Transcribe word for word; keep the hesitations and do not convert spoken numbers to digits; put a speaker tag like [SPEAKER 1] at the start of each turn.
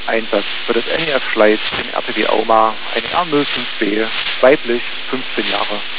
[SPEAKER 1] Einsatz für das N E F Schleiz in R T W Auma, eine R null fünf B, weiblich, fünfzehn Jahre.